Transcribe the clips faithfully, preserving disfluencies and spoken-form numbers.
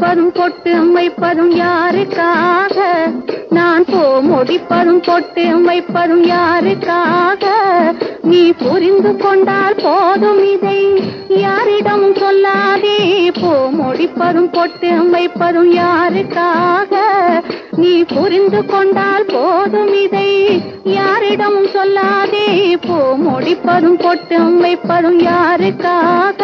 முடிப்பதும் பொட்டு வைப்பதும் யாருக்காக? நான் பூ முடிப்பதும் பொட்டு வைப்பதும் யாருக்காக? நீ புரிந்து கொண்டால் போதும், இதை யாரிடம் சொல்லாதே. பூ முடிப்பதும் பொட்டு வைப்பதும் யாருக்காக? நீ புரிந்து கொண்டால் போதும், இதை யாரிடம் சொல்லாதே. பூ முடிப்பதும் பொட்டு வைப்பதும் யாருக்காக?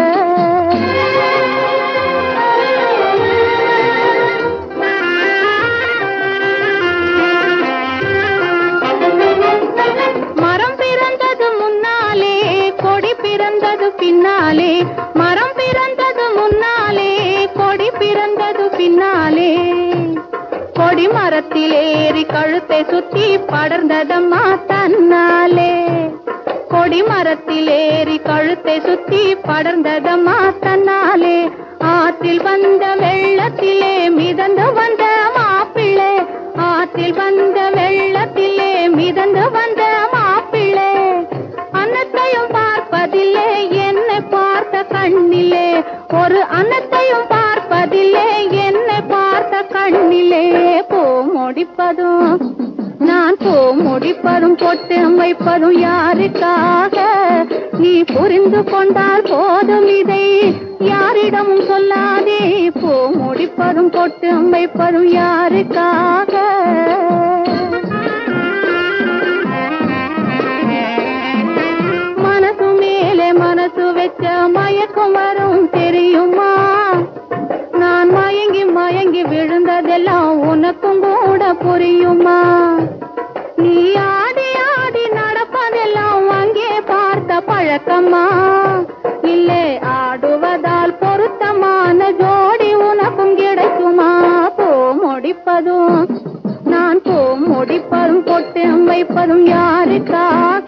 மரம் பிறந்தது முன்னாலே, கொடி பிறந்தது பின்னாலே. மரம் பிறந்தது முன்னாலே, கொடி பிறந்தது பின்னாலே. கொடி மரத்தில் ஏறி கழுத்தை சுத்தி படர்ந்ததம்மா தன்னாலே. கொடி மரத்தில் ஏறி கழுத்தை சுத்தி படர்ந்ததம்மா தன்னாலே. ஆற்றில் வந்த வெள்ளத்திலே மிதந்து வந்த மாப்பிள்ளை. ஆற்றில் வந்த வெள்ளத்திலே மிதந்து வந்த மாப்பிள்ளை. அன்னத்தையும் பார்ப்பதில்லை என்னை பார்த்த கண்ணிலே. ஒரு அன்னத்தையும் பார்ப்பதில்லை என்னை பார்த்த கண்ணிலே. பூ முடிப்பதும் நான் பூ முடிப்பதும் பொட்டு வைப்பதும் யாருக்காக? நீ புரிந்து கொண்டால் போதும், இதை யாரிடம் சொல்லாதே. பூ முடிப்பதும் பொட்டு வைப்பதும் யாருக்காக? மனசு மேலே மனசு வச்ச மயக்கம் வரும் தெரியுமா? நான் மயங்கி மயங்கி விழுந்ததெல்லாம் உனக்கும் கூட புரியுமா? நீ ஆடி ஆடி நடப்பதெல்லாம் அங்கே பார்த்த பழக்கமா? இல்லை ஆடுவதால் பொருத்தமான ஜோடி உனக்கும் கிடைக்குமா? பூ முடிப்பதும் நான் பூ முடிப்பதும் பொட்டு வைப்பதும் யாருக்காக?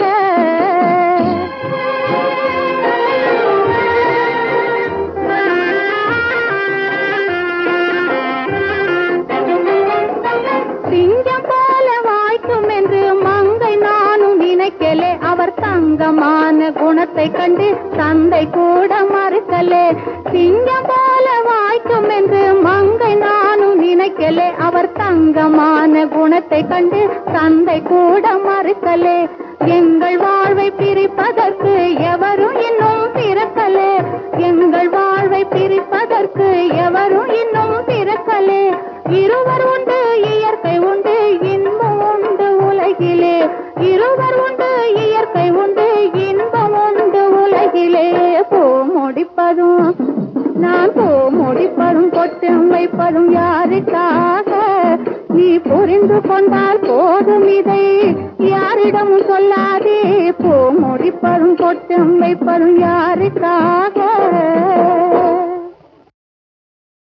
சிங்கம் போல வாய்க்கும் என்று மங்கை நானும் நினைக்கலே. அவர் தங்கமான குணத்தை கண்டு தந்தை கூட மறுக்கலே. சிங்கம் போல வாய்க்கும் என்று மங்கை நானும் நினைக்கலே. அவர் தங்கமான குணத்தை கண்டு தந்தை கூட மறுக்கலே. எங்கள் வாழ்வை பிரிப்பதற்கு எவரும் இன்னும் பிறக்கலே. எங்கள் வாழ்வை பிரிப்பதற்கு எவரும் இன்னும் பிறக்கலே. இருவர் உண்டு இயற்கை உண்டு இன்பம் உண்டு உலகிலே. இருவர் உண்டு இயற்கை உண்டு இன்பம் உண்டு உலகிலே. பூ முடிப்பதும் நான் பூ முடிப்பதும் பொட்டு வைப்பதும் யாருக்காக? நீ புரிந்து கொண்டால் போதும், இதை யாரிடம் சொல்லாதே. பூ முடிப்பதும் பொட்டு வைப்பதும் யாருக்காக?